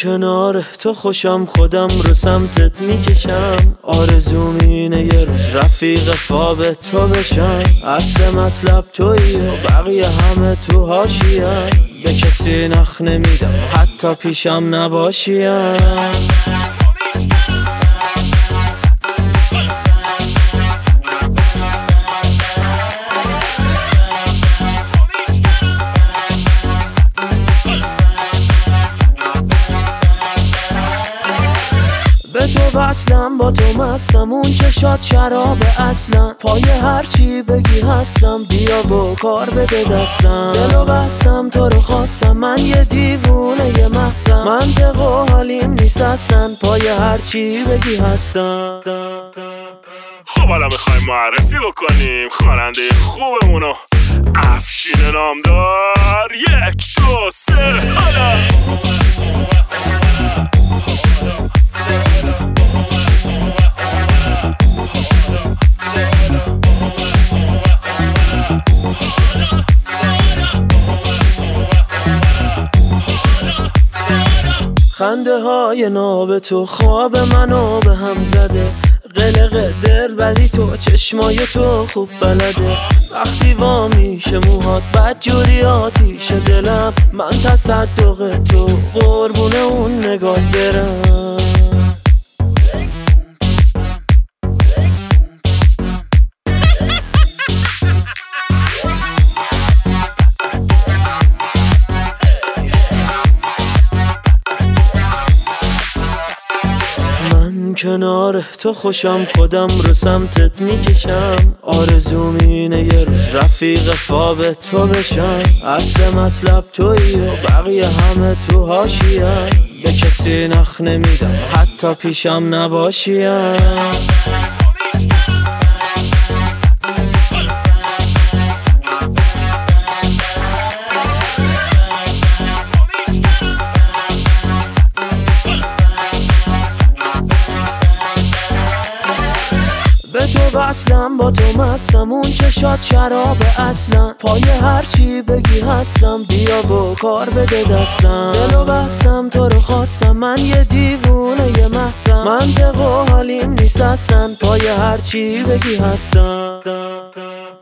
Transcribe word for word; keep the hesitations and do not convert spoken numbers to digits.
کنار تو خوشم، خودم رو سمتت میکشم. آرزوم اینه یه روز رفیق خواب تو بشم. اصل مطلب تویی و بقیه همه تو حاشیه‌ان. به کسی نخ نمیدم حتی پیشم نباشیم. به تو وصلم، با تو مستم، اون چشات شراب اصلا. پای هرچی بگی هستم، بیا با کار بده دستم. دلو بستم تو رو خواستم، من یه دیوونه یه محزم. منطق و حالیم نیست اصلا، پای هرچی بگی هستم. خب حالا میخوایم معرفی بکنیم خواننده خوبمونو، افشین نامدار. یک دو سه حالا خنده های ناب تو خواب منو به هم زده. قلق دل بری تو، چشمای تو خوب بلده. وقتی وا میشه موهات بدجوری آتیشه دلم. من تصدق تو قربون اون نگاه برم. کنار تو خوشم، خودم رو سمتت میکشم. آرزوم اینه یه روز رفیق خواب تو بشم. اصل مطلب تویی و بقیه همه تو حاشیه‌ان. به کسی نخ نمیدم حتی پیشم نباشیم. به تو وصلم، با تو مستم، اون چشات شراب اصلا. پای هرچی بگی هستم، بیا با کار بده دستم. دلو بستم تو رو خواستم، من یه دیوونه یه محزم. منطق و حالیم نیست اصلا، پای هرچی بگی هستم.